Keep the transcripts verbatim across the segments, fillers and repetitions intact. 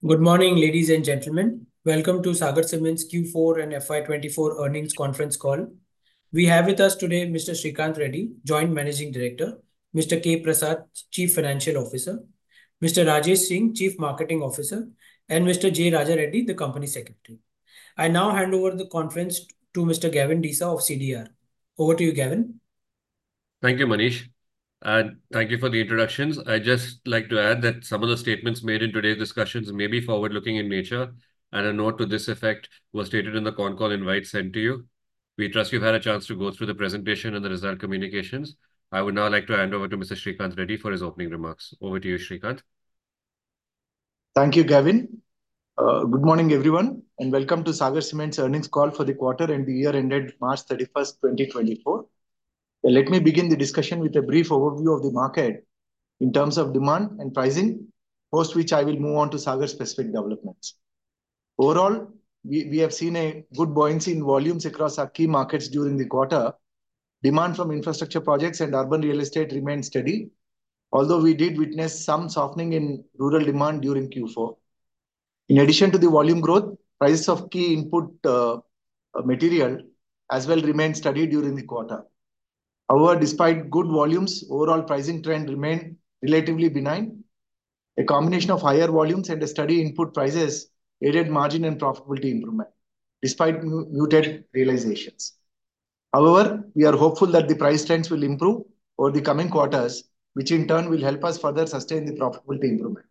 Good morning, ladies and gentlemen. Welcome to Sagar Cements Q four and F Y twenty-four earnings conference call. We have with us today Mister Srikanth Reddy, Joint Managing Director, Mister K. Prasad, Chief Financial Officer, Mister Rajesh Singh, Chief Marketing Officer, and Mister J. Raja Reddy, the Company Secretary. I now hand over the conference to Mister Gavin Disa of C D R. Over to you, Gavin. Thank you, Manish. And thank you for the introductions. I just like to add that some of the statements made in today's discussions may be forward-looking in nature, and a note to this effect was stated in the con call invite sent to you. We trust you've had a chance to go through the presentation and the result communications. I would now like to hand over to Mister Srikanth Reddy for his opening remarks. Over to you, Srikanth. Thank you, Gavin. Uh, good morning, everyone, and welcome to Sagar Cements earnings call for the quarter and the year ended March thirty-first, twenty twenty-four. Uh, let me begin the discussion with a brief overview of the market in terms of demand and pricing, post which I will move on to Sagar specific developments. Overall, we, we have seen a good buoyancy in volumes across our key markets during the quarter. Demand from infrastructure projects and urban real estate remained steady, although we did witness some softening in rural demand during Q four. In addition to the volume growth, prices of key input uh, material as well remained steady during the quarter. However, despite good volumes, overall pricing trend remained relatively benign. A combination of higher volumes and a steady input prices aided margin and profitability improvement, despite muted realizations. However, we are hopeful that the price trends will improve over the coming quarters, which in turn will help us further sustain the profitability improvement.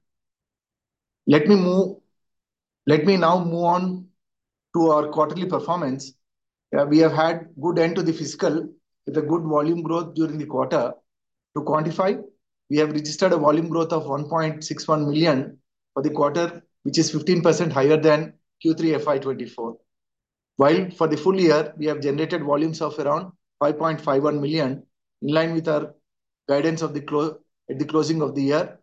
Let me move. Let me now move on to our quarterly performance. Uh, we have had good end to the fiscal with a good volume growth during the quarter. To quantify, we have registered a volume growth of one point six one million for the quarter, which is fifteen percent higher than Q three F Y twenty-four. While for the full year, we have generated volumes of around five point five one million, in line with our guidance of the close at the closing of the year.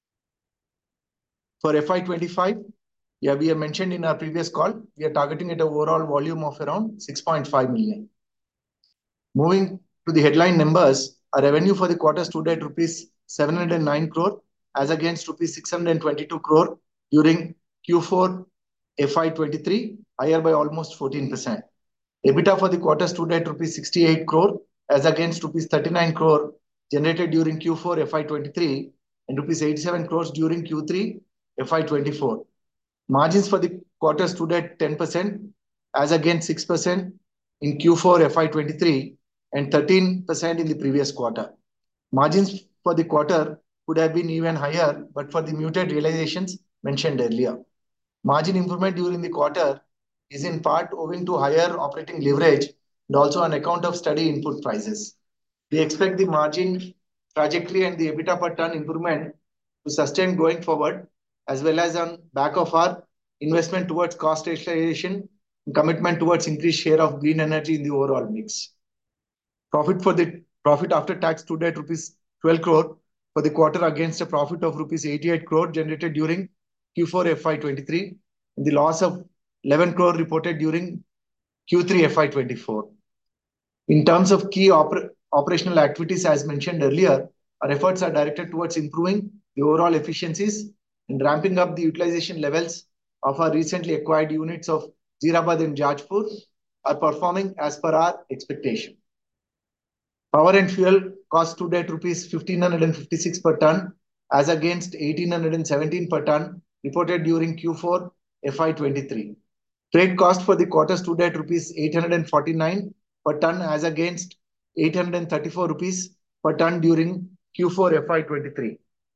For F Y twenty-five, yeah, we have mentioned in our previous call, we are targeting at an overall volume of around six point five million. Moving to the headline numbers, our revenue for the quarter stood at rupees seven hundred nine crore as against rupees six hundred twenty-two crore during Q four F Y twenty-three, higher by almost fourteen percent. EBITDA for the quarter stood at rupees sixty-eight crore as against rupees thirty-nine crore generated during Q four F Y twenty-three and rupees eighty-seven crores during Q three F Y twenty-four. Margins for the quarter stood at ten percent as against six percent in Q four F Y twenty-three and thirteen percent in the previous quarter. Margins for the quarter could have been even higher, but for the muted realizations mentioned earlier. Margin improvement during the quarter is in part owing to higher operating leverage and also on account of steady input prices. We expect the margin trajectory and the EBITDA per ton improvement to sustain going forward, as well as on back of our investment towards cost rationalization and commitment towards increased share of green energy in the overall mix. Profit for the profit after tax stood at rupees twelve crore for the quarter against a profit of rupees eighty-eight crore generated during Q four F Y twenty-three and the loss of eleven crore reported during Q three F Y twenty-four. In terms of key oper operational activities, as mentioned earlier, our efforts are directed towards improving the overall efficiencies and ramping up the utilization levels of our recently acquired units of Jeerabad and Jajpur are performing as per our expectation. Power and fuel cost stood at rupees one thousand five hundred fifty-six per ton as against one thousand eight hundred seventeen per ton reported during Q four F Y twenty-three. Trade cost for the quarter stood at rupees eight hundred forty-nine per ton as against eight hundred thirty-four rupees per ton during Q four F Y twenty-three.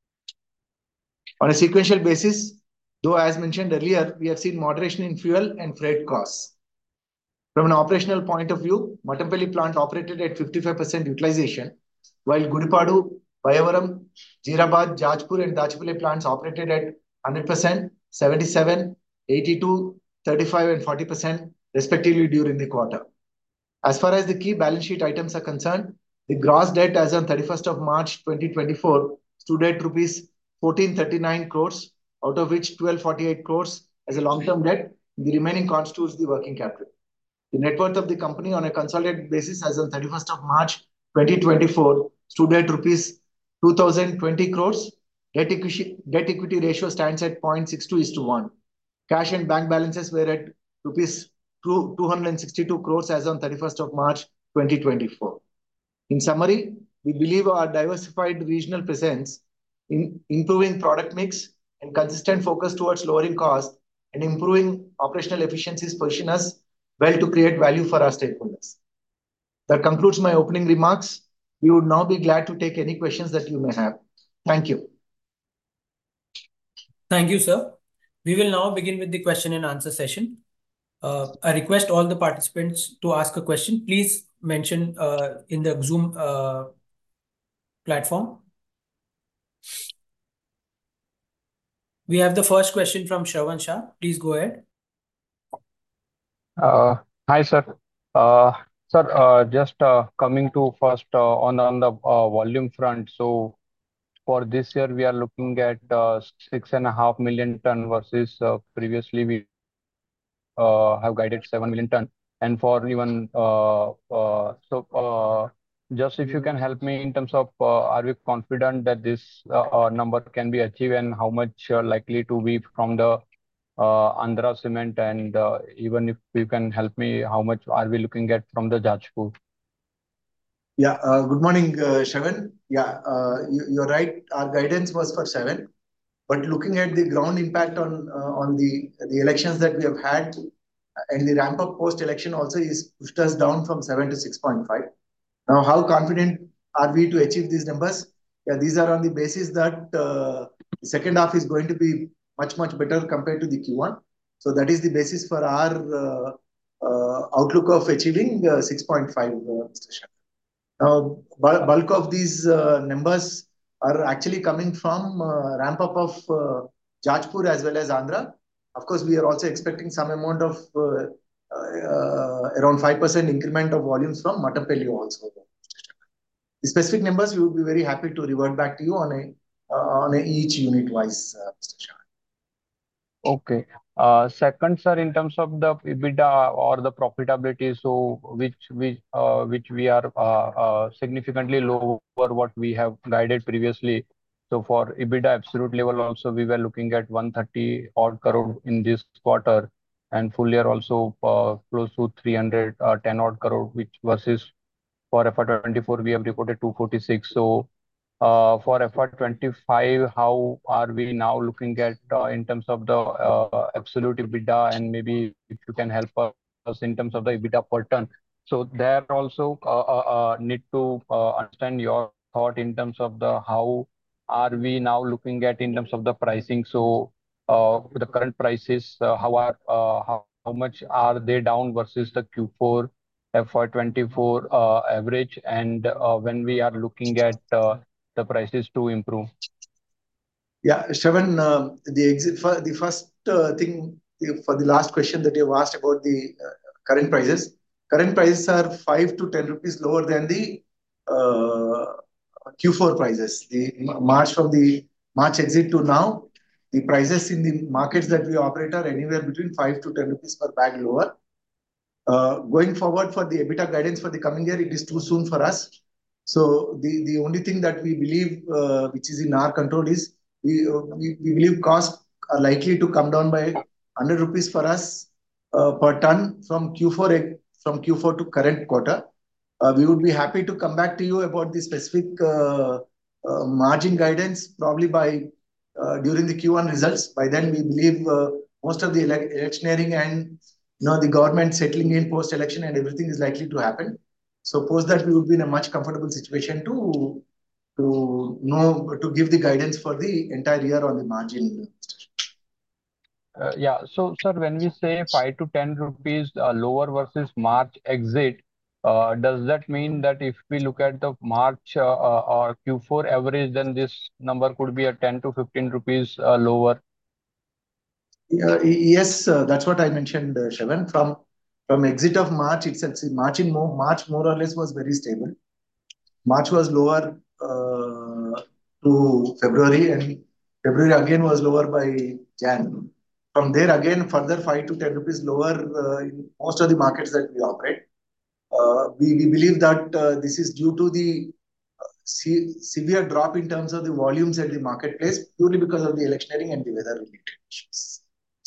On a sequential basis, though as mentioned earlier, we have seen moderation in fuel and freight costs. From an operational point of view, Mattampally plant operated at fifty-five percent utilization, while Gudipadu, Bayavaram, Jeerabad, Jajpur and Dachepalli plants operated at one hundred percent, seventy-seven, eighty-two, thirty-five and forty percent respectively during the quarter. As far as the key balance sheet items are concerned, the gross debt as on thirty-first of March twenty twenty-four stood at rupees fourteen thirty-nine crores, out of which twelve forty-eight crores as a long-term debt. The remaining constitutes the working capital. The net worth of the company on a consolidated basis as on thirty-first of March twenty twenty-four stood at rupees two thousand twenty crores, Debt equity, debt equity ratio stands at zero point six two is to one. Cash and bank balances were at rupees two hundred sixty-two crores as on thirty-first of March twenty twenty-four. In summary, we believe our diversified regional presence in improving product mix and consistent focus towards lowering costs and improving operational efficiencies position us well to create value for our stakeholders. That concludes my opening remarks. We would now be glad to take any questions that you may have. Thank you. Thank you, sir. We will now begin with the question and answer session. Uh, I request all the participants to ask a question. Please mention uh, in the Zoom uh, platform. We have the first question from Shravan Shah. Please go ahead. Uh, hi, sir. Uh, sir, uh, just uh, coming to first uh, on on the uh, volume front. So for this year, we are looking at uh, six and a half million ton versus uh, previously we uh, have guided seven million ton. And for even uh, uh, so, uh, just if you can help me in terms of uh, are we confident that this uh, uh, number can be achieved and how much uh, likely to be from the uh, Andhra Cement, and uh, even if you can help me, how much are we looking at from the Jajpur? Yeah, uh, good morning, uh, Shravan. Yeah, uh, you, you're right. Our guidance was for seven, but looking at the ground impact on uh, on the the elections that we have had and the ramp up post election also is pushed us down from seven to six point five. Now, how confident are we to achieve these numbers? Yeah, these are on the basis that uh, the second half is going to be much, much better compared to the Q one. So that is the basis for our uh, uh, outlook of achieving uh, six point five, uh, Mister Shah. Now, bulk of these uh, numbers are actually coming from uh, ramp up of uh, Jajpur as well as Andhra. Of course, we are also expecting some amount of uh, uh, around five percent increment of volumes from Mattampally also. The specific numbers, we would be very happy to revert back to you on a uh, on a each unit wise, uh, Mister Shah. Okay. Uh, second, sir, in terms of the EBITDA or the profitability, so which which uh, which we are uh, uh, significantly lower what we have guided previously. So for EBITDA absolute level also we were looking at one thirty odd crore in this quarter, and full year also uh, close to three hundred ten odd crore, which versus for F Y twenty-four we have reported two forty-six. So uh, for F Y twenty-five, how are we now looking at uh, in terms of the uh, absolute EBITDA, and maybe if you can help us in terms of the EBITDA per ton. So there also uh, uh, uh, need to uh, understand your thought in terms of the how are we now looking at in terms of the pricing. So uh, the current prices, uh, how are uh, how, how much are they down versus the Q four F Y twenty-four uh, average, and uh, when we are looking at uh, the prices to improve? Yeah, Shravan, uh, the exit for the first uh, thing for the last question that you have asked about the uh, current prices. Current prices are five to ten rupees lower than the uh, Q four prices. The March from the March exit to now, the prices in the markets that we operate are anywhere between five to ten rupees per bag lower. Uh, going forward for the EBITDA guidance for the coming year, it is too soon for us. So the, the only thing that we believe, uh, which is in our control, is we, uh, we, we believe costs are likely to come down by one hundred rupees for us uh, per ton from Q four from Q four to current quarter. Uh, we would be happy to come back to you about the specific uh, uh, margin guidance probably by uh, during the Q one results. By then, we believe uh, most of the ele electioneering and you know the government settling in post election and everything is likely to happen. So post that, we would be in a much comfortable situation to to know to give the guidance for the entire year on the margin. Uh, yeah. So, sir, when we say five to ten rupees uh, lower versus March exit, uh, does that mean that if we look at the March uh, uh, or Q four average, then this number could be a ten to fifteen rupees uh, lower? Uh, yes, uh, that's what I mentioned, uh, Shravan. From from exit of March, it's at March in more March more or less was very stable. March was lower uh, to February, and February again was lower by Jan. From there again, further five to ten rupees lower uh, in most of the markets that we operate. Uh, we, we believe that uh, this is due to the se severe drop in terms of the volumes at the marketplace purely because of the electioneering and the weather-related issues.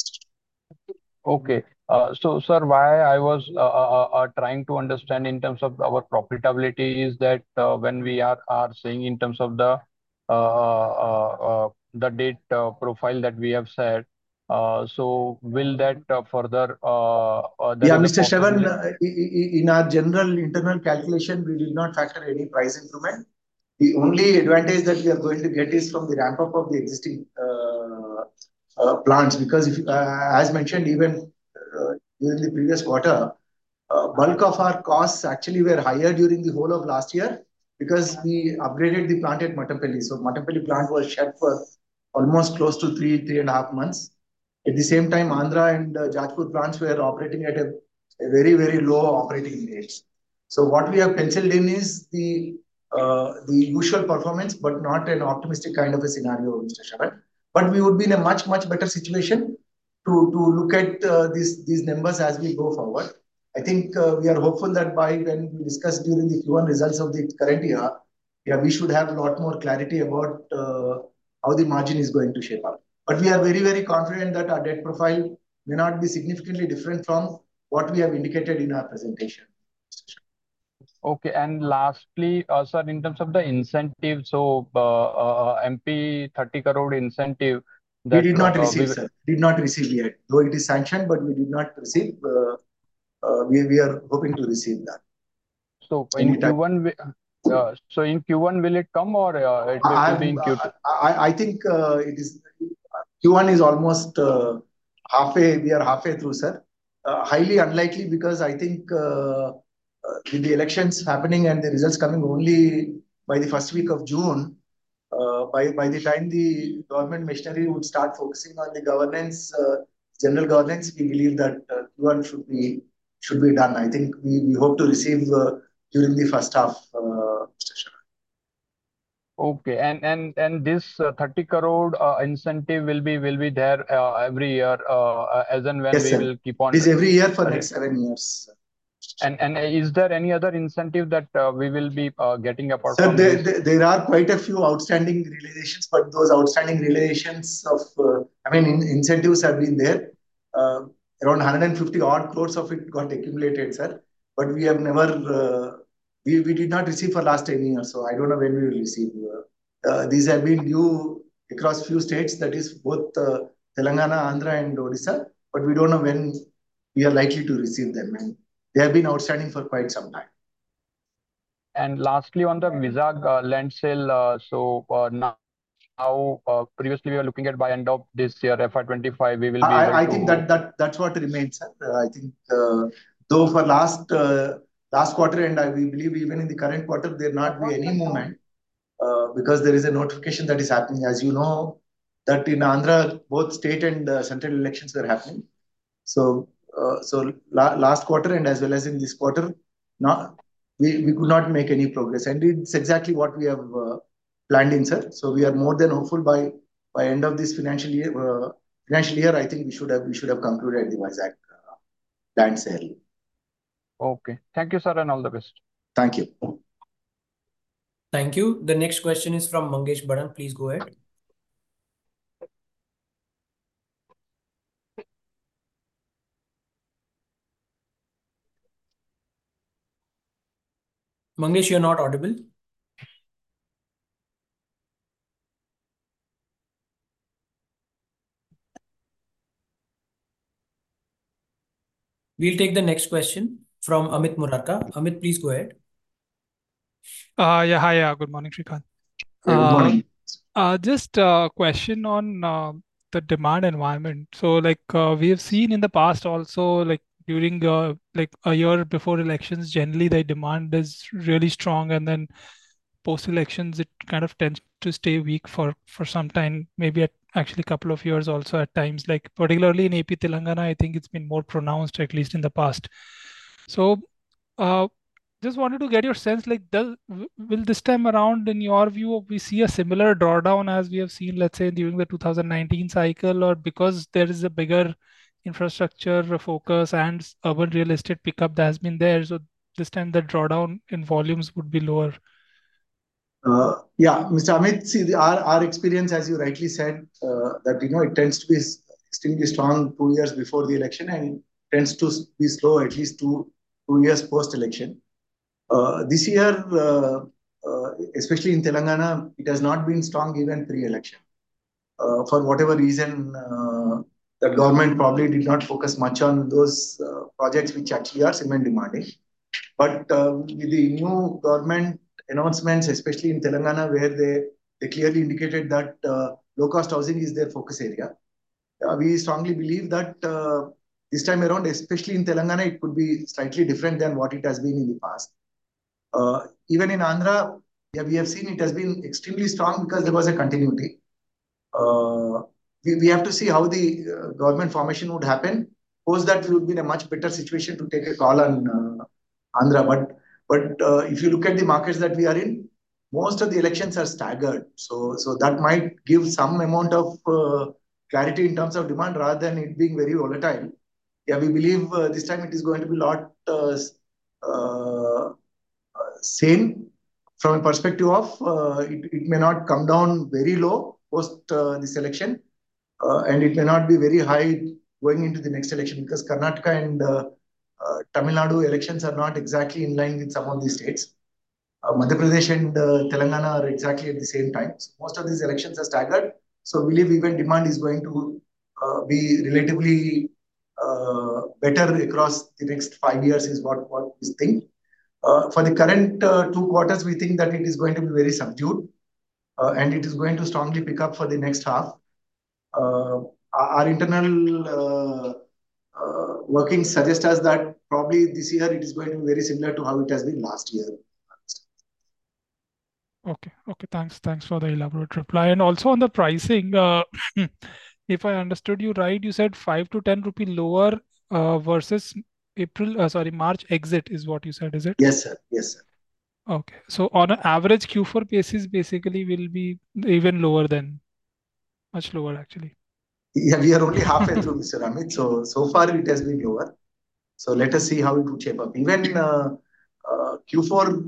Okay. Uh, so, sir, why I was uh, uh, uh, trying to understand in terms of our profitability is that uh, when we are are saying in terms of the uh, uh, uh, the date uh, profile that we have set, uh, so will that uh, further uh, uh, there Yeah, is a Mister Shravan, possibility? uh, in our general internal calculation, we did not factor any price improvement. The only advantage that we are going to get is from the ramp up of the existing uh, uh, plants, because if, uh, as mentioned, even uh, during the previous quarter, uh, bulk of our costs actually were higher during the whole of last year because we upgraded the plant at Mattampally. So Mattampally plant was shut for almost close to three, three and a half months. At the same time, Andhra and uh, Jajpur plants were operating at a, a very, very low operating rates. So what we have penciled in is the uh, the usual performance, but not an optimistic kind of a scenario, Mister Sharan. But we would be in a much, much better situation to, to look at uh, these, these numbers as we go forward. I think uh, we are hopeful that by when we discuss during the Q one results of the current year, yeah, we should have a lot more clarity about uh, how the margin is going to shape up. But we are very, very confident that our debt profile may not be significantly different from what we have indicated in our presentation. Okay, and lastly, uh, sir, in terms of the incentive, so uh, uh, M P thirty crore incentive We that did not uh, we receive, will. sir. Did not receive yet. Though it is sanctioned, but we did not receive. Uh, uh, we, we are hoping to receive that So in anytime. Q one, wi- uh, so in Q one, will it come or uh, it will I, will be in Q two? I, I think uh, it is Q one is almost uh, halfway. We are halfway through, sir. Uh, highly unlikely because I think uh, uh, with the elections happening and the results coming only by the first week of June, uh, by by the time the government machinery would start focusing on the governance, uh, general governance, we believe that uh, Q one should be should be done. I think we, we hope to receive uh, during the first half, uh, Mister Shah. Okay, and and and this uh, thirty crore uh, incentive will be will be there uh, every year uh, uh, as and when Yes, we sir. will keep It on. is every year for Re- next seven years. and and is there any other incentive that uh, we will be uh, getting apart Sir, from there, this? there, there are quite a few outstanding realizations, but those outstanding realizations of, uh, I mean, in, incentives have been there. Uh, around one hundred fifty odd crores of it got accumulated, sir. But we have never, uh, we, we did not receive for last ten years. So I don't know when we will receive. Uh, uh, these have been due across few states, that is both uh, Telangana, Andhra, and Odisha. But we don't know when we are likely to receive them. And they have been outstanding for quite some time. And lastly, on the Vizag uh, land sale, uh, so uh, now now uh, previously we were looking at by end of this year, F Y twenty-five, we will be able I, I think to. that, that that's what remains, sir. Uh, I think uh, though for last uh, last quarter and I we believe even in the current quarter there not be any movement uh, because there is a notification that is happening. As you know, that in Andhra both state and uh, central elections were happening. So uh, so la last quarter and as well as in this quarter, not we, we could not make any progress, and it's exactly what we have uh, planned in, sir. So we are more than hopeful by by end of this financial year. Uh, financial year, I think we should have we should have concluded the Vizag uh, land sale. Okay. Thank you, sir, and all the best. Thank you. Thank you. The next question is from Mangesh Badan. Please go ahead. Mangesh, you're not audible. We'll take the next question from Amit Murarka. Amit, please go ahead. Uh, yeah, hi, yeah, good morning, Shrikant. Hey, good Uh, morning. uh, just a question on uh, the demand environment. So, like uh, we have seen in the past also, like during uh, like a year before elections, generally the demand is really strong, and then post elections it kind of tends to stay weak for for some time, maybe at actually a couple of years also at times. Like particularly in A P Telangana, I think it's been more pronounced at least in the past. So. Uh, just wanted to get your sense, like, does w- will this time around, in your view, we see a similar drawdown as we have seen, let's say, during the two thousand nineteen cycle, or because there is a bigger infrastructure focus and s- urban real estate pickup that has been there, so this time the drawdown in volumes would be lower? Uh, yeah, Mister Amit, see, the, our, our experience, as you rightly said, uh, that, you know, it tends to be extremely strong two years before the election and tends to be slow at least two, two years post-election. Uh, this year, uh, uh, especially in Telangana, it has not been strong even pre-election. Uh, for whatever reason, uh, the government probably did not focus much on those uh, projects which actually are cement demanding. But uh, with the new government announcements, especially in Telangana, where they, they clearly indicated that uh, low-cost housing is their focus area, uh, we strongly believe that uh, this time around, especially in Telangana, it could be slightly different than what it has been in the past. Uh, even in Andhra, yeah, we have seen it has been extremely strong because there was a continuity. Uh, we, we have to see how the uh, government formation would happen. Post that, we would be in a much better situation to take a call on uh, Andhra. But but uh, if you look at the markets that we are in, most of the elections are staggered. So so that might give some amount of uh, clarity in terms of demand rather than it being very volatile. Yeah, we believe uh, this time it is going to be a lot uh, uh, same from a perspective of uh, it, it may not come down very low post uh, this election, uh, and it may not be very high going into the next election because Karnataka and uh, uh, Tamil Nadu elections are not exactly in line with some of these states. Uh, Madhya Pradesh and uh, Telangana are exactly at the same time. So most of these elections are staggered. So we believe even demand is going to uh, be relatively uh, better across the next five years is what, what we think. Uh, for the current uh, two quarters, we think that it is going to be very subdued uh, and it is going to strongly pick up for the next half. Uh, our internal uh, uh, workings suggest us that probably this year it is going to be very similar to how it has been last year. Okay, okay, thanks. Thanks for the elaborate reply. And also on the pricing, uh, if I understood you right, you said five to ten rupee lower uh, versus April, uh, sorry, March exit is what you said, is it? Yes, sir. Yes, sir. Okay. So on an average Q four basis, basically will be even lower than, much lower actually. Yeah, we are only halfway through, Mister Amit. So, so far it has been lower. So let us see how it would shape up. Even uh, uh, Q four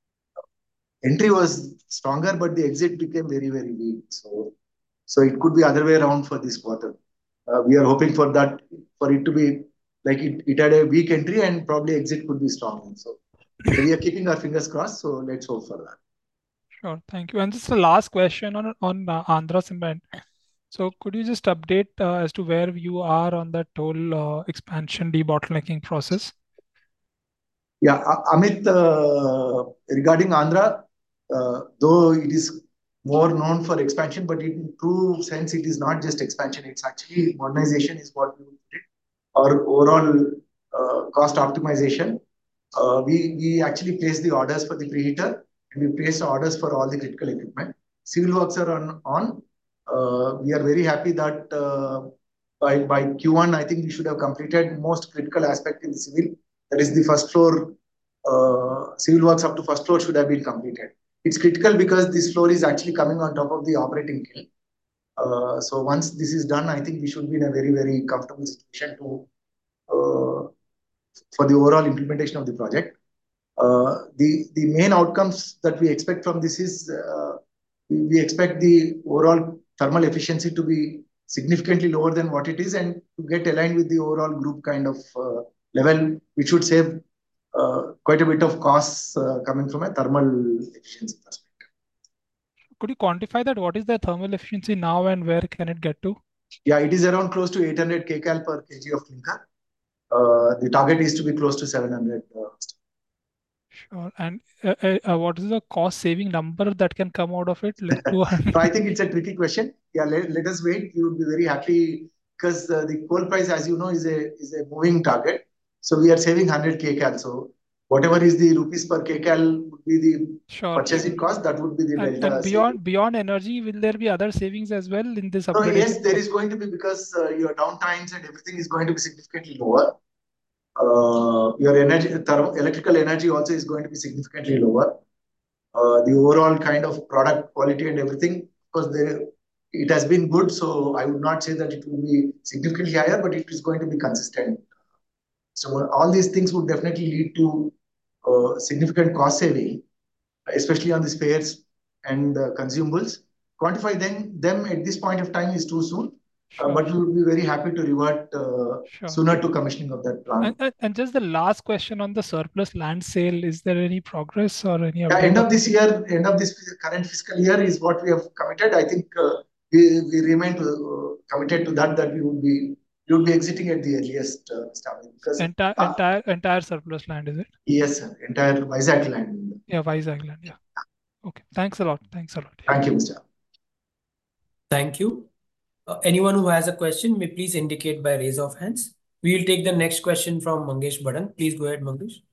entry was stronger, but the exit became very, very weak. So, so it could be other way around for this quarter. Uh, we are hoping for that, for it to be like it, it had a weak entry and probably exit could be strong. So, so we are keeping our fingers crossed. So let's hope for that. Sure, thank you. And just the last question on on uh, Andhra Cement. So could you just update uh, as to where you are on that whole uh, expansion debottlenecking process? Yeah, A- Amit, uh, regarding Andhra, uh, though it is more known for expansion, but in true sense, it is not just expansion. It's actually modernization is what we would put it, or overall uh, cost optimization. Uh, we, we actually place the orders for the preheater and we place orders for all the critical equipment. Civil works are on. on. Uh, we are very happy that uh, by, by Q one, I think we should have completed most critical aspect in the civil. That is the first floor, uh, civil works up to first floor should have been completed. It's critical because this floor is actually coming on top of the operating kiln. Uh, so once this is done, I think we should be in a very, very comfortable situation to uh, for the overall implementation of the project. Uh, the, the main outcomes that we expect from this is uh, we, we expect the overall thermal efficiency to be significantly lower than what it is and to get aligned with the overall group kind of uh, level, which should save uh, quite a bit of costs uh, coming from a thermal efficiency perspective. Could you quantify that? What is the thermal efficiency now and where can it get to? Yeah, it is around close to eight hundred kcal per kg of clinker. Uh, the target is to be close to seven hundred. Uh, Sure. And uh, uh, uh, what is the cost saving number that can come out of it? Like two hundred? So I think it's a tricky question. Yeah, let, let us wait. You would be very happy because uh, the coal price, as you know, is a is a moving target. So we are saving one hundred kcal. So whatever is the rupees per kcal would be the Sure, purchasing sure. cost. That would be the And delta and saving. beyond beyond energy, will there be other savings as well in this So yes, upgradation there process? is going to be because uh, your downtimes and everything is going to be significantly lower. Uh, your energy, thermal, electrical energy also is going to be significantly lower. Uh, the overall kind of product quality and everything, because there, it has been good. So I would not say that it will be significantly higher, but it is going to be consistent. So all these things would definitely lead to uh, significant cost saving, especially on the spares and uh, consumables. Quantify them, them at this point of time is too soon, uh, Sure, but we sure, would be very happy to revert uh, sure. sooner to commissioning of that And, plant. and and just the last question on the surplus land sale, is there any progress or any Yeah, update? end of on this year, end of this current fiscal year is what we have committed. I think uh, we, we remain to, uh, committed to that, that we would be we would be exiting at the earliest uh, starting because entire uh, entire entire surplus land, is it? yes, sir, entire Vizag land. Yeah, Vizag land. Yeah. Okay. Thanks a lot. Thanks a lot. Yeah. Thank you, Mister Thank you. Uh, anyone who has a question may please indicate by raise of hands. We will take the next question from Mangesh Badan. Please go ahead, Mangesh.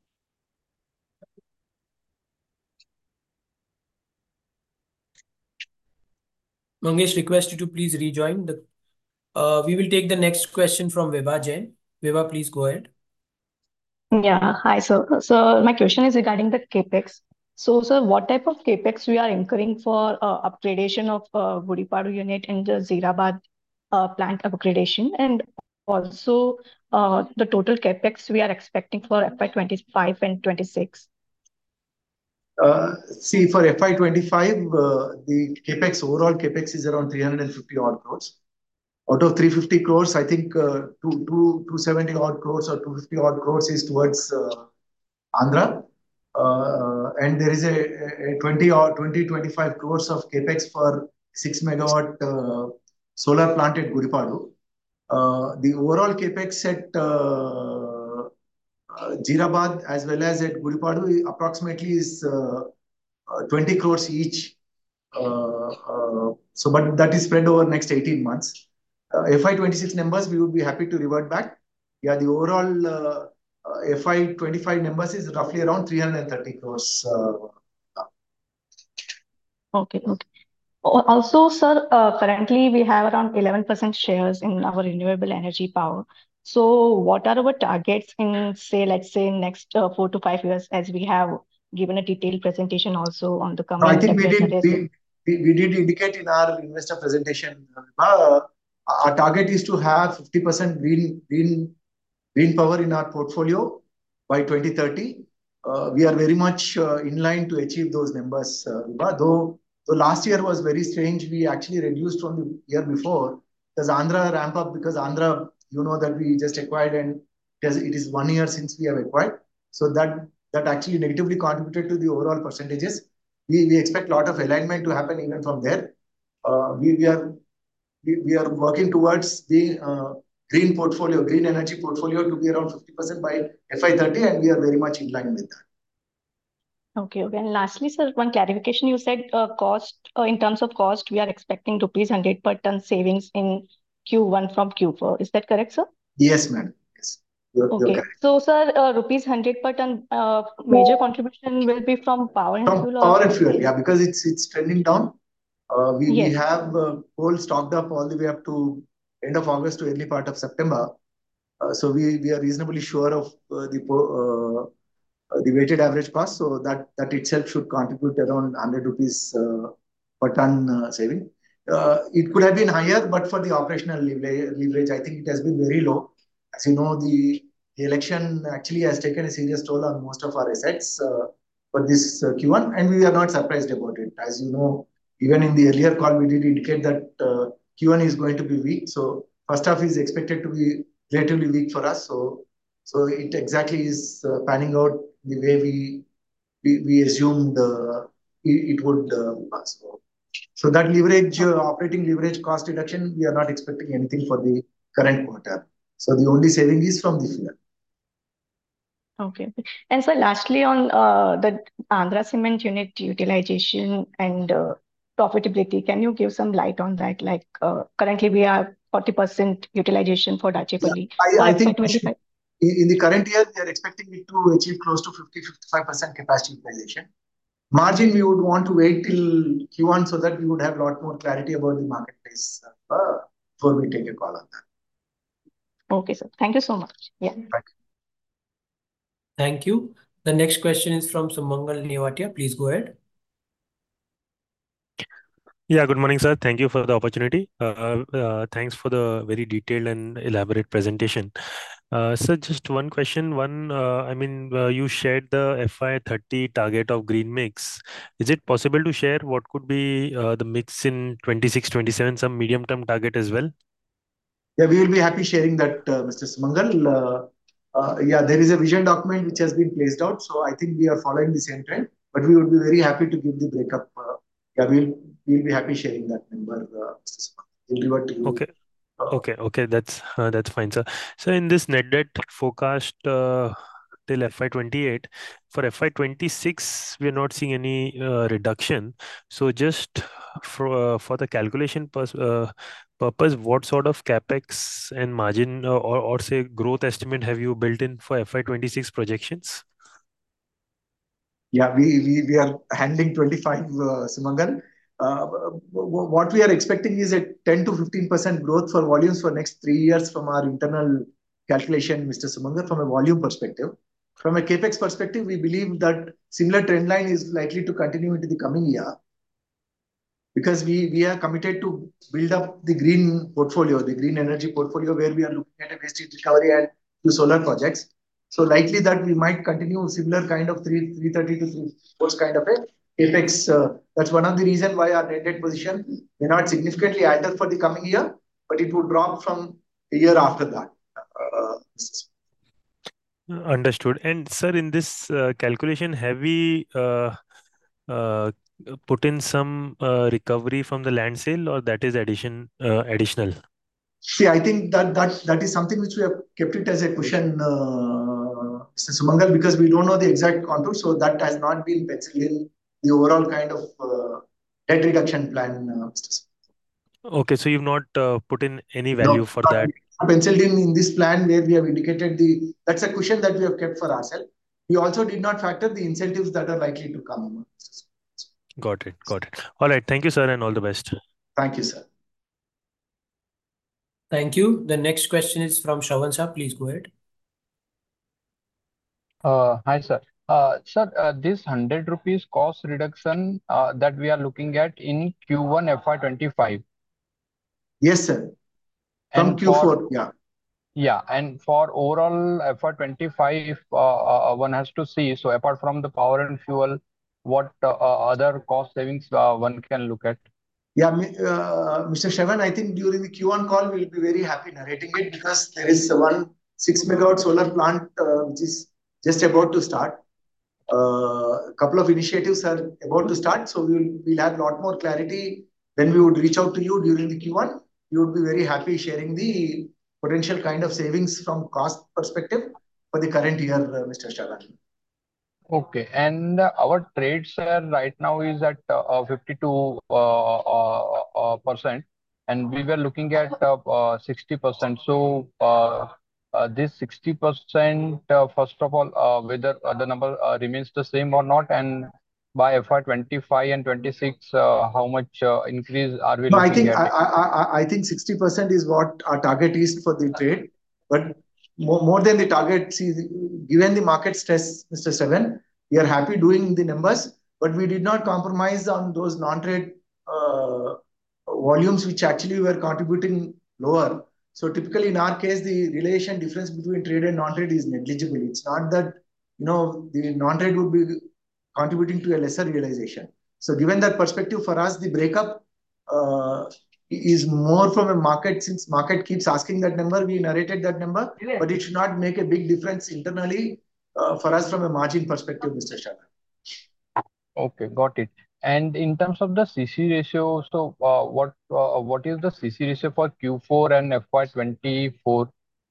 Mangesh, request you to please rejoin. The, uh, we will take the next question from Vibha Jain. Vibha, please go ahead. Yeah, hi, sir. So my question is regarding the CapEx. So, sir, what type of CapEx we are incurring for uh, upgradation of uh, Gudipadu unit and the Jeerabad uh, plant upgradation, and also uh, the total CapEx we are expecting for F Y twenty-five and twenty-six? Uh, see, for F Y twenty-five, uh, the capex, overall capex is around three hundred fifty odd crores. Out of three hundred fifty crores, I think uh, two, two, two hundred seventy odd crores or two hundred fifty odd crores is towards uh, Andhra. Uh, and there is a, a twenty or twenty, twenty-five crores of capex for six megawatt uh, solar plant at Gudipadu. Uh, the overall capex at uh, uh, Jeerabad as well as at Gudipadu approximately is uh, uh, twenty crores each. Uh, uh, so, but that is spread over next eighteen months. Uh, F Y twenty-six numbers, we would be happy to revert back. Yeah, the overall uh, uh, F Y twenty-five numbers is roughly around three hundred thirty crores. Uh, Okay, okay. Al- Also, sir, uh, currently we have around eleven percent shares in our renewable energy power. So, what are our targets in, say, let's say, next uh, four to five years, as we have given a detailed presentation also on the I coming think we W H did R S? we, we, we did indicate in our investor presentation. Uh, our target is to have fifty percent green green green power in our portfolio by twenty thirty. Uh, we are very much uh, in line to achieve those numbers. Uh, Vibha. though, though last year was very strange, we actually reduced from the year before because Andhra ramp up because Andhra, you know that we just acquired and it is, it is one year since we have acquired. So that that actually negatively contributed to the overall percentages. We, we expect a lot of alignment to happen even from there. Uh, we, we are we, we are working towards the uh, green portfolio, green energy portfolio to be around fifty percent by F Y thirty, and we are very much in line with that. Okay, okay. And lastly, sir, one clarification. You said uh, cost, uh, in terms of cost, we are expecting rupees one hundred per ton savings in Q one from Q four. Is that correct, sir? Yes, madam. Yes, you're, you're Okay. correct. So, sir, uh, rupees one hundred per ton, uh, major contribution will be from power and From fuel, or? power and fuel, yeah, because it's it's trending down. Uh, we, we Yes. have uh, coal stocked up all the way up to end of August to early part of September. Uh, so we, we are reasonably sure of uh, the uh, uh, the weighted average cost. So that that itself should contribute around one hundred rupees uh, per ton uh, saving. Uh, it could have been higher, but for the operational leverage, I think it has been very low. As you know, the, the election actually has taken a serious toll on most of our assets uh, for this uh, Q one, and we are not surprised about it. As you know, even in the earlier call, we did indicate that uh, Q one is going to be weak. So first half is expected to be relatively weak for us. So so it exactly is uh, panning out the way we we, we assumed uh, it, it would uh, pass. So, so that leverage, uh, operating leverage cost reduction, we are not expecting anything for the current quarter. So the only saving is from the fuel. Okay. Okay. And so lastly, on uh, the Andhra Cement unit utilization and uh, profitability, can you give some light on that? Like uh, currently we are forty percent utilization for Dachepalli. Yeah, For I, I F Y think twenty-five. in, in the current year, we are expecting it to achieve close to fifty to fifty-five percent capacity utilization. Margin, we would want to wait till Q one so that we would have a lot more clarity about the marketplace uh, before we take a call on that. Okay, sir. Thank you so much. Yeah. Thank you. Thank you. The next question is from Sumangal Nevatia. Please go ahead. Yeah, good morning, sir. Thank you for the opportunity. Uh, uh, thanks for the very detailed and elaborate presentation. Uh, so just one question. One, uh, I mean, uh, you shared the F Y thirty target of green mix. Is it possible to share what could be uh, the mix in twenty-six, twenty-seven, some medium-term target as well? Yeah, we will be happy sharing that, uh, Mister Sumangal. Uh, uh, yeah, there is a vision document which has been placed out. So I think we are following the same trend, but we would be very happy to give the breakup. Uh, yeah, we'll, we'll be happy sharing that number, uh, Mister Sumangal. We'll revert to you. Okay. Uh, Okay, okay, that's uh, that's fine, sir. So in this net debt forecast uh, till F Y twenty-eight, for F Y twenty-six, we are not seeing any uh, reduction. So just for uh, for the calculation pers uh, purpose, what sort of capex and margin uh, or or say growth estimate have you built in for F Y twenty-six projections? Yeah, we, we, we are handling twenty-five, uh, Sumangal. Uh, what we are expecting is a ten to fifteen percent growth for volumes for next three years from our internal calculation, Mister Sumangal, from a volume perspective. From a capex perspective, we believe that similar trend line is likely to continue into the coming year because we, we are committed to build up the green portfolio, the green energy portfolio, where we are looking at a waste heat recovery and two solar projects. So likely that we might continue similar kind of three, 330 to three forty kind of a capex. Uh, that's one of the reasons why our net debt position may not significantly alter for the coming year, but it would drop from the year after that. Uh, Understood. And sir, in this uh, calculation, have we uh, uh, put in some uh, recovery from the land sale, or that is addition uh, additional? See, I think that that that is something which we have kept it as a cushion, uh, Mister Sumangal, because we don't know the exact contour, so that has not been penciled in the overall kind of uh, debt reduction plan, uh, Mister Sumangal. Okay, so you've not uh, put in any No, value for not that. penciled in in this plan where we have indicated the that's a cushion that we have kept for ourselves. We also did not factor the incentives that are likely to come. Mister Sumangal. Got it, got it. All right, thank you, sir, and all the best. Thank you, sir. Thank you. The next question is from Shravan Sir. Please go ahead. Uh, hi, sir. Uh, sir, uh, this one hundred rupees cost reduction uh, that we are looking at in Q one F Y twenty-five. Yes, sir. From And Q four, for yeah. yeah, and for overall F Y twenty-five, if uh, uh, one has to see, so apart from the power and fuel, what uh, uh, other cost savings uh, one can look at? Yeah, uh, Mister Shravan, I think during the Q one call, we'll be very happy narrating it because there is one six megawatt solar plant uh, which is just about to start. A uh, couple of initiatives are about to start, so we'll we'll have a lot more clarity. Then we would reach out to you during the Q one. You would be very happy sharing the potential kind of savings from cost perspective for the current year, uh, Mister Shravan. Okay, and uh, our trade share right now is at uh, uh, fifty-two uh, uh, uh, percent, and we were looking at uh, uh, sixty percent. So uh, uh, this sixty percent, uh, first of all, uh, whether uh, the number uh, remains the same or not, and by F Y twenty-five and twenty-six, uh, how much uh, increase are we No, I looking think I, at? I, I I think sixty percent is what our target is for the trade. But more, more than the target, see, given the market stress, Mister Seven, we are happy doing the numbers, but we did not compromise on those non-trade uh, volumes which actually were contributing lower. So typically in our case, the relation difference between trade and non-trade is negligible. It's not that, you know, the non-trade would be contributing to a lesser realization. So given that perspective for us, the breakup uh, is more from a market, since market keeps asking that number, we narrated that number, but it should not make a big difference internally uh, for us from a margin perspective, Mister Shravan. Okay, got it. And in terms of the C C ratio, so uh, what uh, what is the C C ratio for Q four and F Y twenty-four?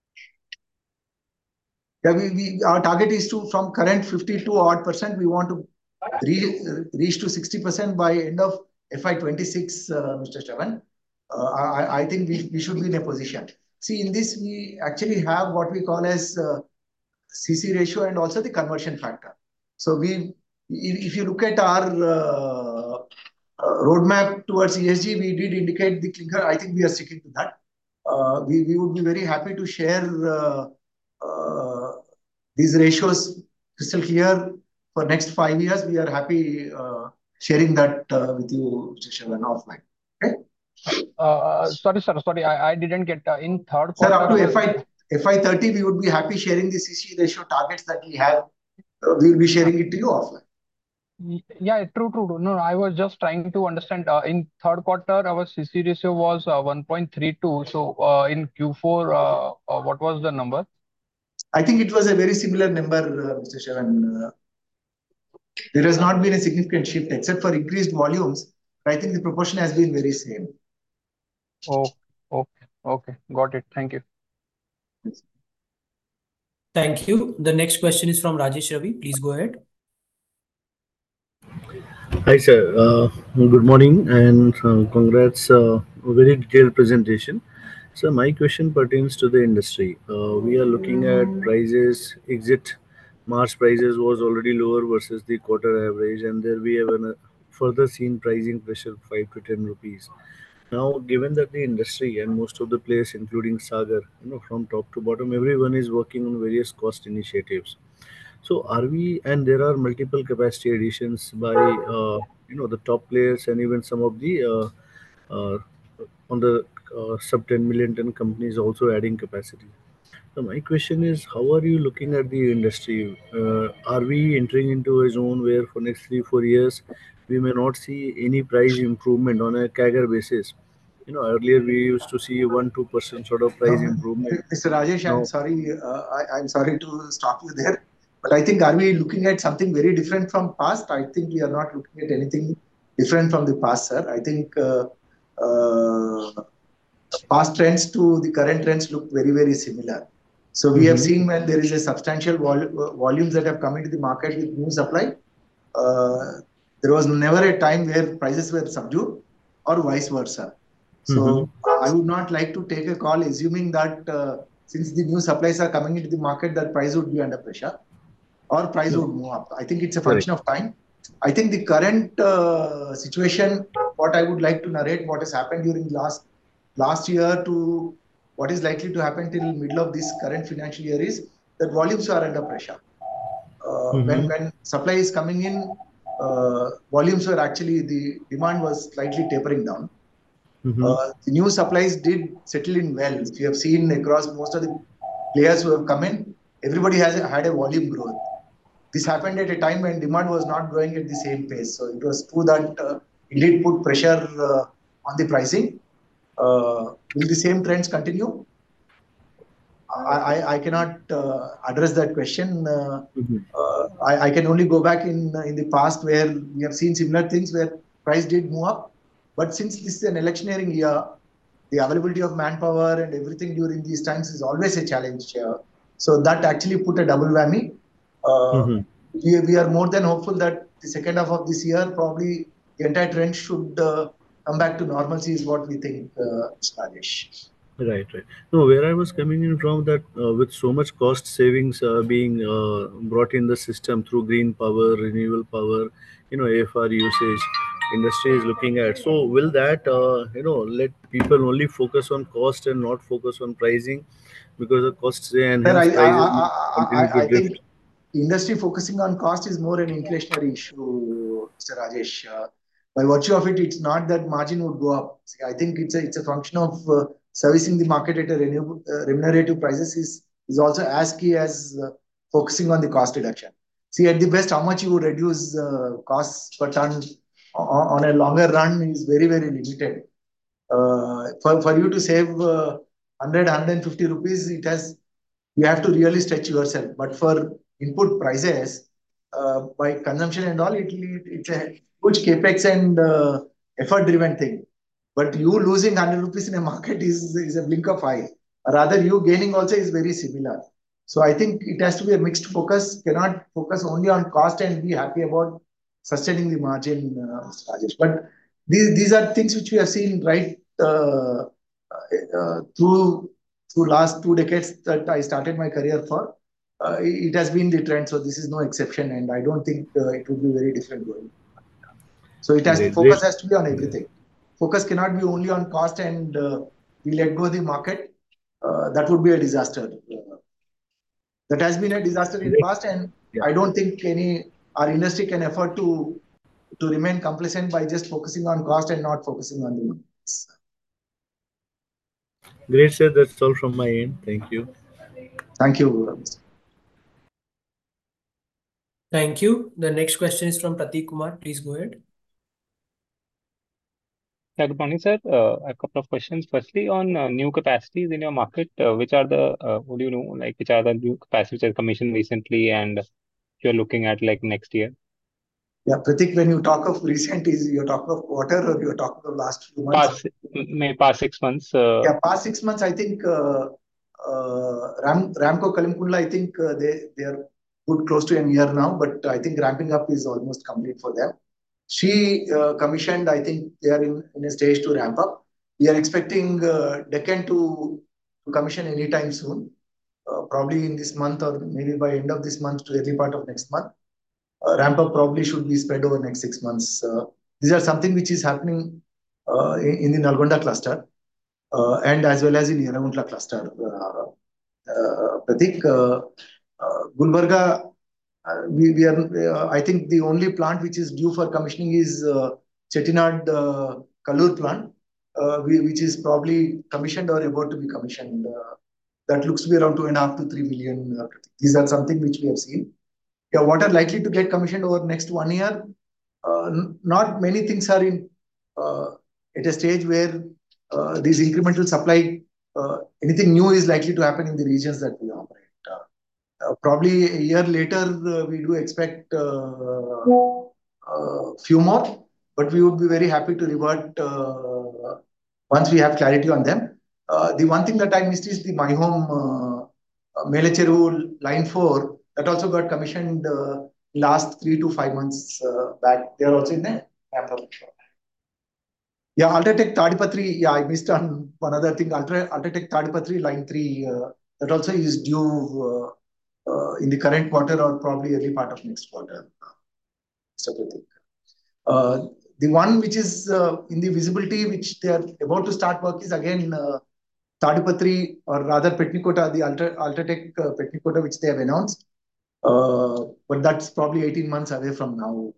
Yeah, we, we our target is to from current fifty-two odd percent, we want to re, reach to sixty percent by end of F Y twenty-six, uh, Mister Shravan. Uh, I, I think we, we should be in a position. See, in this, we actually have what we call as uh, C C ratio and also the conversion factor. So we, if you look at our uh, uh, roadmap towards E S G, we did indicate the clinker. I think we are sticking to that. Uh, we, we would be very happy to share uh, uh, these ratios crystal clear for next five years. We are happy uh, sharing that uh, with you, Mister Shravan, offline. Okay. Uh, sorry, sir. Sorry, I, I didn't get uh, in third Sir, up to quarter. F I F Y thirty, we would be happy sharing the C C ratio targets that we have. Uh, we will be sharing it to you offline. Yeah, true, true, true. No, I was just trying to understand. Uh, in third quarter, our C C ratio was uh, one point three two. So uh, in Q four, uh, uh, what was the number? I think it was a very similar number, uh, Mister Shravan. Uh, there has not been a significant shift except for increased volumes. I think the proportion has been very same. Oh, okay, okay, got it. Thank you. Thank you. The next question is from Rajesh Ravi. Please go ahead. Hi, sir. Uh, good morning and uh, congrats. Uh, a very detailed presentation. So, my question pertains to the industry. Uh, we are looking at prices. Exit March prices was already lower versus the quarter average, and there we have an, further seen pricing pressure five to ten rupees. Now, given that the industry and most of the players, including Sagar, you know, from top to bottom, everyone is working on various cost initiatives. So are we, and there are multiple capacity additions by uh, you know the top players and even some of the uh, uh, on the uh, sub ten million ton companies also adding capacity. So my question is, how are you looking at the industry? Uh, are we entering into a zone where for next three four years we may not see any price improvement on a C A G R basis? You know, earlier we used to see one two percent sort of price No, improvement. Mister Rajesh, I'm Now, sorry. Uh, I, I'm sorry to stop you there. But I think, are we looking at something very different from past? I think we are not looking at anything different from the past, sir. I think uh, uh, past trends to the current trends look very, very similar. So we have mhm, seen when there is a substantial vol uh, volumes that have come into the market with new supply, uh, there was never a time where prices were subdued or vice versa. mhm, So I would not like to take a call assuming that uh, since the new supplies are coming into the market, that price would be under pressure or price would move up. I think it's a correct. function of time. I think the current uh, situation, what I would like to narrate, what has happened during last last year to what is likely to happen till middle of this current financial year is that volumes are under pressure. Uh, when Mhm, when supply is coming in, uh, volumes were actually the demand was slightly tapering down. mhm, Uh, the new supplies did settle in well. If you have seen across most of the players who have come in, everybody has had a volume growth. This happened at a time when demand was not growing at the same pace. So it was true that uh, it did put pressure uh, on the pricing. Uh, will the same trends continue? I, I, I cannot uh, address that question. Uh, mhm. uh, I, I can only go back in in the past where we have seen similar things where price did move up. But since this is an electioneering year, the availability of manpower and everything during these times is always a challenge. Uh, so that actually put a double whammy. Uh, Mhm. we, we are more than hopeful that the second half of this year, probably the entire trend should uh, come back to normalcy is what we think, uh, Rajesh. Right, right. No, where I was coming in from that uh, with so much cost savings uh, being uh, brought in the system through green power, renewable power, you know, A F R usage, industry is looking at. So will that, uh, you know, let people only focus on cost and not focus on pricing because of costs and Sir, hence I, I, prices will I, continue I to I think drift? industry focusing on cost is more an inflationary issue, Mister Rajesh. Uh, by virtue of it, it's not that margin would go up. See, I think it's a it's a function of uh, servicing the market at a renew- uh, remunerative prices is is also as key as uh, focusing on the cost reduction. See, at the best, how much you would reduce uh, costs per ton on, on a longer run is very very limited. Uh, for for you to save uh, one hundred, rupees, it has you have to really stretch yourself. But for input prices, uh, by consumption and all, it, it's a huge capex and uh, effort driven thing. But you losing one hundred rupees in a market is, is a blink of eye. Rather, you gaining also is very similar. So I think it has to be a mixed focus. Cannot focus only on cost and be happy about sustaining the margin, uh, Mister Rajesh. But these, these are things which we have seen right uh, uh, through through last two decades that I started my career for. Uh, it has been the trend, so this is no exception, and I don't think uh, it will be very different going. So it has to Great, great. focus has to be on everything. Focus cannot be only on cost and uh, we let go the market. Uh, that would be a disaster. Uh, that has been a disaster in Great. past, and Yeah. I don't think any our industry can afford to to remain complacent by just focusing on cost and not focusing on the markets. Great, sir. That's all from my end. Thank you. Thank you. Thank you. The next question is from Prateek Kumar. Please go ahead. Yeah, good morning, sir. Uh, a couple of questions. Firstly, on uh, new capacities in your market, uh, which are the, uh, what do you know, like which are the new capacities that are commissioned recently and you're looking at like next year? Yeah, Prateek, when you talk of recent, is you're talking of quarter or you're talking of last few months? Past, maybe past six months. Uh, yeah, past six months, I think uh, uh, Ram, Ramco Kalimkundla, I think uh, they, they are good close to a year now, but I think ramping up is almost complete for them. She uh, commissioned, I think they are in, in a stage to ramp up. We are expecting uh, Deccan to, to commission anytime soon, uh, probably in this month or maybe by end of this month to early part of next month. Uh, ramp up probably should be spread over next six months. Uh, these are something which is happening uh, in, in the Nalgonda cluster uh, and as well as in Yerraguntla cluster. Uh, uh, Prateek, uh, uh, Gulbarga, uh, we, we are, uh, I think the only plant which is due for commissioning is uh, Chettinad uh, Kalur plant, uh, we, which is probably commissioned or about to be commissioned. Uh, that looks to be around two and a half to three million. Uh, these are something which we have seen. Yeah, what are likely to get commissioned over next one year? Uh, not many things are in uh, at a stage where uh, these incremental supply, uh, anything new is likely to happen in the regions that we operate. Uh, uh, probably a year later, uh, we do expect a uh, uh, few more, but we would be very happy to revert uh, once we have clarity on them. Uh, the one thing that I missed is the My Home uh, Melecheru Line four that also got commissioned uh, last three to five months uh, back. They are also in the ramp-up. Yeah, Ultratech Tadipatri. Yeah, I missed on one other thing. Ultra, Ultratech Tadipatri Line three. Uh, that also is due uh, uh, in the current quarter or probably early part of next quarter. Uh, the one which is uh, in the visibility, which they are about to start work, is again uh, Tadipatri, or rather Petnikota, the Ultra, Ultratech uh, Petnikota, which they have announced. Uh, but that's probably eighteen months away from now.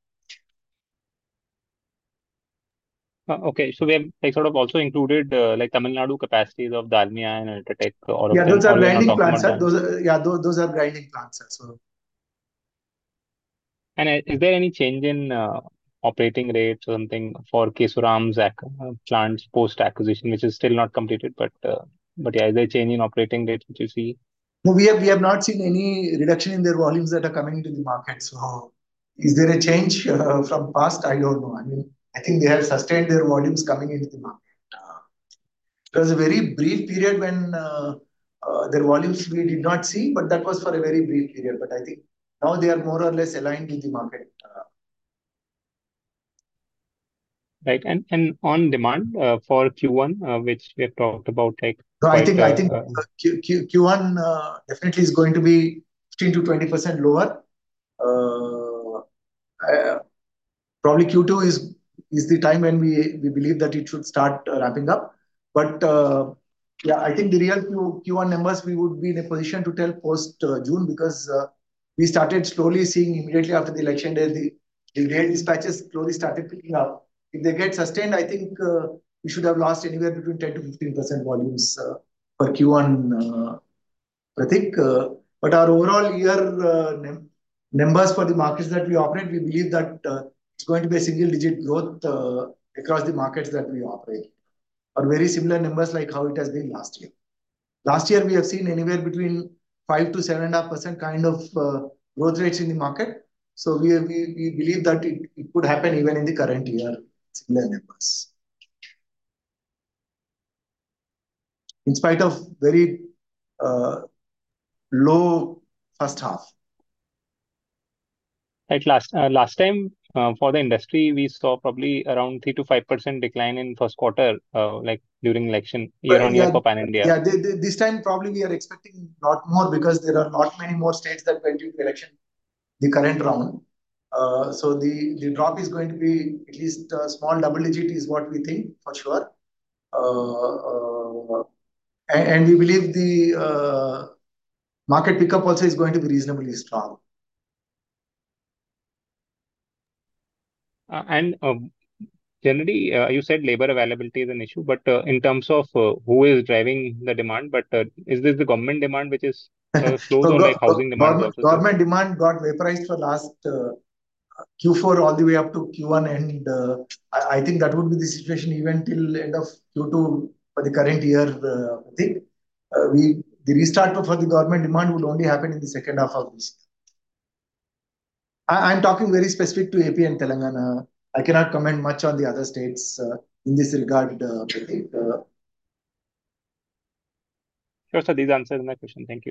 Uh, okay, so we have like sort of also included uh, like Tamil Nadu capacities of Dalmia and Ultratech, all of yeah, them. those are Or we're not grinding talking plants, about sir. that. Those are, yeah, those, those are grinding plants, sir. So. And uh, is there any change in uh, operating rates or something for Kesoram's ac- uh, plants post acquisition, which is still not completed, but uh, but yeah, is there a change in operating rates which you see? No, we have we have not seen any reduction in their volumes that are coming into the market. So, is there a change uh, from past? I don't know. I mean, I think they have sustained their volumes coming into the market. Uh, it was a very brief period when uh, uh, their volumes we did not see, but that was for a very brief period. But I think now they are more or less aligned with the market. Uh, Right. And and on demand uh, for Q one, uh, which we have talked about, like so I quite think I uh, think uh, Q, Q, Q1 uh, definitely is going to be fifteen to twenty percent lower. Uh, uh, probably Q two is is the time when we we believe that it should start uh, ramping up. But uh, yeah, I think the real Q, Q1 numbers we would be in a position to tell post uh, June, because uh, we started slowly seeing immediately after the election day the the day dispatches slowly started picking up. If they get sustained, I think uh, we should have lost anywhere between ten to fifteen percent volumes uh, for Q one. Uh, Pratik, uh, but our overall year uh, num- numbers for the markets that we operate, we believe that uh, it's going to be a single digit growth uh, across the markets that we operate, or very similar numbers like how it has been last year. Last year, we have seen anywhere between five to seven and a half percent kind of uh, growth rates in the market. So we, we, we believe that it, it could happen even in the current year, similar numbers. In spite of very uh, low first half. like last uh, last time uh, for the industry, we saw probably around three to five percent decline in first quarter, uh, like during election year Uh, on year yeah, for Pan India. yeah. They, they, this time probably we are expecting a lot more because there are not many more states that went into election the current round. Uh, so the, the drop is going to be at least a small double digit is what we think for sure. Uh, uh, and, and we believe the uh, market pickup also is going to be reasonably strong. Uh, and uh, generally, uh, you said labor availability is an issue, but uh, in terms of uh, who is driving the demand, but uh, is this the government demand which is uh, slow, So or like go, go, housing demand is government, also slow? government demand got vaporized for last uh, Q four all the way up to Q one, and uh, I, I think that would be the situation even till end of Q two for the current year. Uh, I think uh, we the restart for the government demand would only happen in the second half of this year. I, I'm talking very specific to A P and Telangana. I cannot comment much on the other states uh, in this regard. Uh, Pratik. Uh, Sure, sir. These answers my question. Thank you.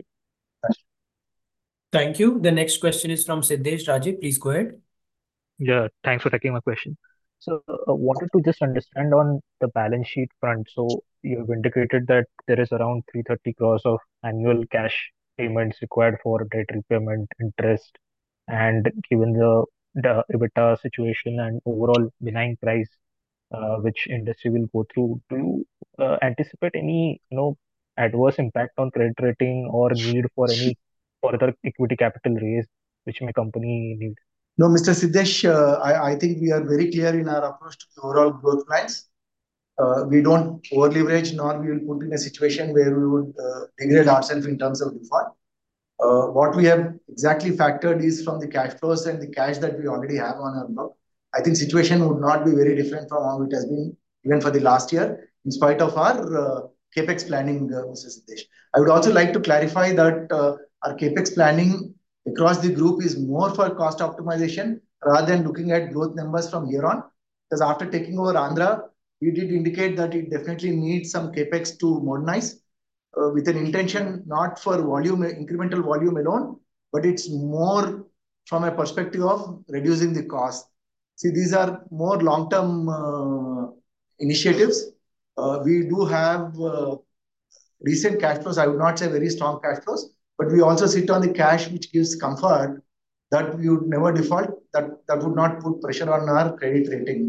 Thank you. The next question is from Siddesh Raje. Please go ahead. Yeah, thanks for taking my question. So, uh, wanted to just understand on the balance sheet front. So, you've indicated that there is around three hundred thirty crores of annual cash payments required for debt repayment, interest, and given the, the EBITDA situation and overall benign price, uh, which industry will go through, do you uh, anticipate any, you know, adverse impact on credit rating or need for any further equity capital raise, which my company need? no, Mister Siddesh, uh, I, I think we are very clear in our approach to the overall growth plans. Uh, we don't over leverage, nor we will put in a situation where we would uh, degrade ourselves in terms of default. Uh, what we have exactly factored is from the cash flows and the cash that we already have on our book. I think situation would not be very different from how it has been even for the last year, in spite of our uh, capex planning, uh, Mister Siddesh. I would also like to clarify that uh, our capex planning across the group is more for cost optimization rather than looking at growth numbers from here on. Because after taking over Andhra, we did indicate that it definitely needs some capex to modernize uh, with an intention not for volume, incremental volume alone, but it's more from a perspective of reducing the cost. See, these are more long-term uh, initiatives. Uh, we do have uh, recent cash flows. I would not say very strong cash flows, but we also sit on the cash, which gives comfort that we would never default, that, that would not put pressure on our credit rating.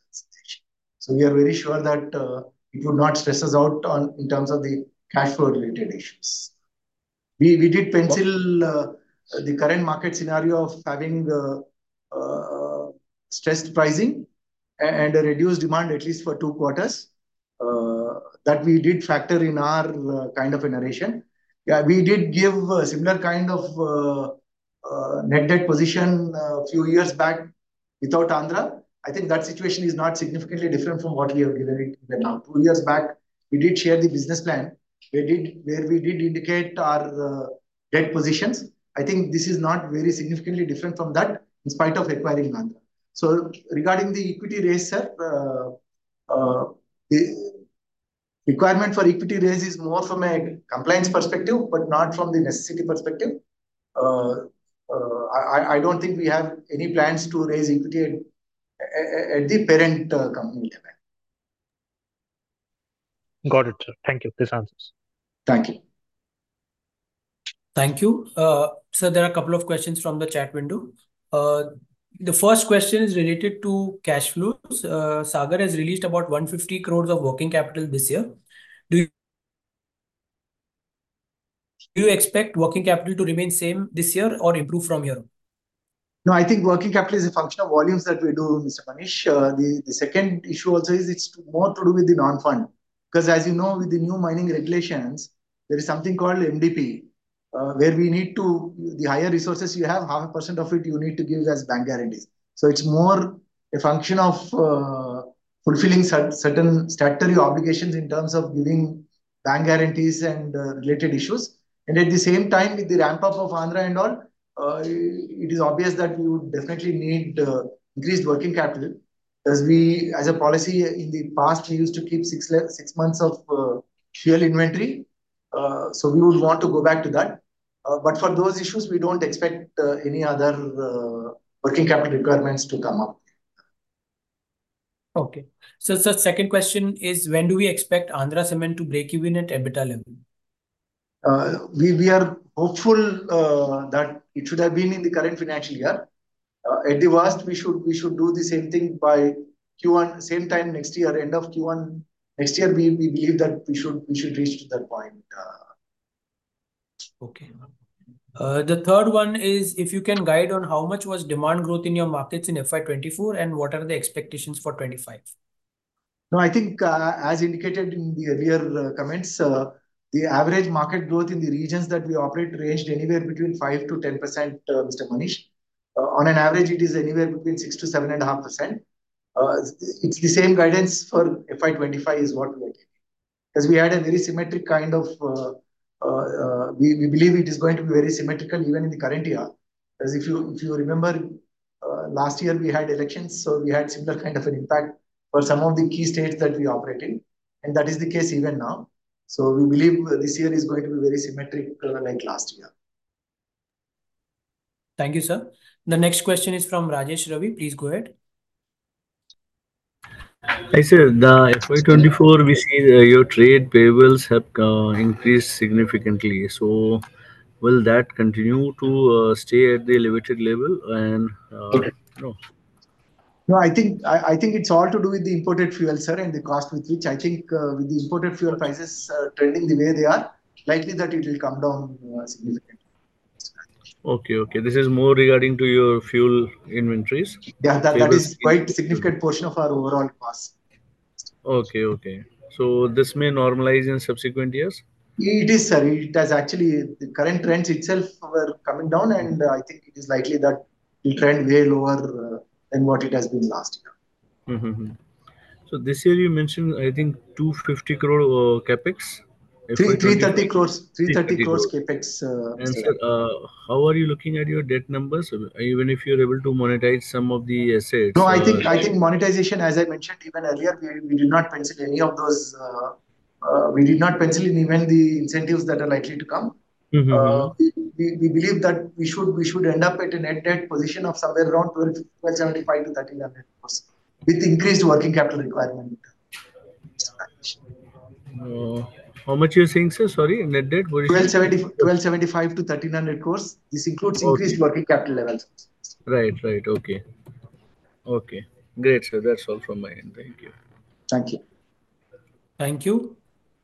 So we are very sure that uh, it would not stress us out on in terms of the cash flow related issues. We, we did pencil uh, the current market scenario of having uh, uh, stressed pricing and a reduced demand at least for two quarters. Uh, that we did factor in our uh, kind of a narration. Yeah, we did give a similar kind of uh, uh, net debt position a few years back without Andhra. I think that situation is not significantly different from what we have given it even now. Two years back, we did share the business plan. We did where we did indicate our uh, debt positions. I think this is not very significantly different from that, in spite of acquiring Andhra. So regarding the equity raise, sir, uh, uh, the requirement for equity raise is more from a compliance perspective, but not from the necessity perspective. Uh, uh, I, I don't think we have any plans to raise equity at, at the parent uh, company level. Got it, sir. Thank you. This answers. Thank you. Thank you. Uh, so there are a couple of questions from the chat window. Uh, the first question is related to cash flows. Uh, Sagar has released about one hundred fifty crores of working capital this year. Do you, do you expect working capital to remain same this year or improve from here? No, I think working capital is a function of volumes that we do, Mister Manish. Uh, the, the second issue also is it's more to do with the non-fund. Because as you know, with the new mining regulations, there is something called M D P, uh, where we need to, the higher resources you have, half a percent of it you need to give as bank guarantees. So it's more a function of uh, fulfilling certain statutory obligations in terms of giving bank guarantees and uh, related issues. And at the same time, with the ramp up of Andhra and all, uh, it is obvious that we would definitely need uh, increased working capital. As we, as a policy in the past, we used to keep six, six months of uh, fuel inventory. Uh, so we would want to go back to that. Uh, but for those issues, we don't expect uh, any other uh, working capital requirements to come up. Okay. So, so second question is, when do we expect Andhra Cement to break even at EBITDA level? Uh, we, we are hopeful uh, that it should have been in the current financial year. Uh, at the worst, we should we should do the same thing by Q one, same time next year, end of Q one next year. We, we believe that we should we should reach to that point. Uh, okay. Uh, the third one is if you can guide on how much was demand growth in your markets in F Y twenty-four and what are the expectations for twenty-five? No, I think uh, as indicated in the earlier uh, comments, uh, the average market growth in the regions that we operate ranged anywhere between five to ten percent, uh, Mister Manish. Uh, on an average, it is anywhere between six to seven and a half percent. Uh, it's the same guidance for F Y twenty-five is what we are taking. Because we had a very symmetric kind of, uh, uh, uh, we, we believe it is going to be very symmetrical even in the current year. As if you if you remember, uh, last year we had elections, so we had similar kind of an impact for some of the key states that we operate in, and that is the case even now. So we believe this year is going to be very symmetric uh, like last year. Thank you, sir. The next question is from Rajesh Ravi. Please go ahead. I said the F Y twenty-four we see uh, your trade payables have uh, increased significantly. So will that continue to uh, stay at the elevated level? And uh, no. No, I think I, I think it's all to do with the imported fuel, sir, and the cost with which I think uh, with the imported fuel prices uh, trending the way they are, likely that it will come down uh, significantly. Okay, okay. This is more regarding to your fuel inventories. Yeah, that, that Payables is quite significant portion of our overall cost. Okay, okay. So this may normalize in subsequent years? It is, sir. It has actually, the current trends itself were coming down, and uh, I think it is likely that it will trend way lower uh, than what it has been last year. Mm-hmm. So this year you mentioned, I think, two hundred fifty crore uh, capex. Three, 330 crores, three thirty crores crore. capex. Uh, And sir, uh, how are you looking at your debt numbers? Even if you're able to monetize some of the assets. No, I think uh, I think monetization, as I mentioned even earlier, we, we did not pencil any of those. Uh, uh, we did not pencil in even the incentives that are likely to come. Mm-hmm. Uh, we, we, we believe that we should we should end up at a net debt position of somewhere around twelve seventy-five to thirteen hundred crores with increased working capital requirement. Uh, how much you're saying, sir? Sorry, net debt position? twelve seventy-five to thirteen hundred crores. This includes increased Okay. working capital levels. Right, right. Okay. Okay. Great, sir. That's all from my end. Thank you. Thank you. Thank you.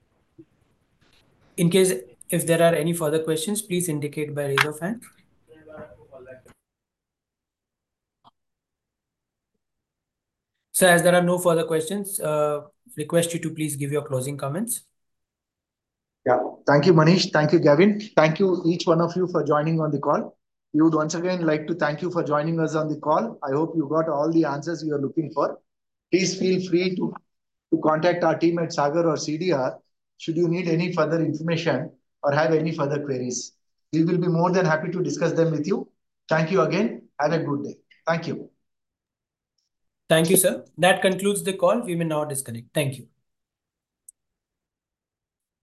In case if there are any further questions, please indicate by raise of hand. So as there are no further questions, uh, request you to please give your closing comments. Yeah, thank you, Manish. Thank you, Gavin. Thank you, each one of you, for joining on the call. We would once again like to thank you for joining us on the call. I hope you got all the answers you are looking for. Please feel free to, to contact our team at Sagar or C D R should you need any further information or have any further queries. We will be more than happy to discuss them with you. Thank you again. Have a good day. Thank you. Thank you, sir. That concludes the call. We may now disconnect. Thank you.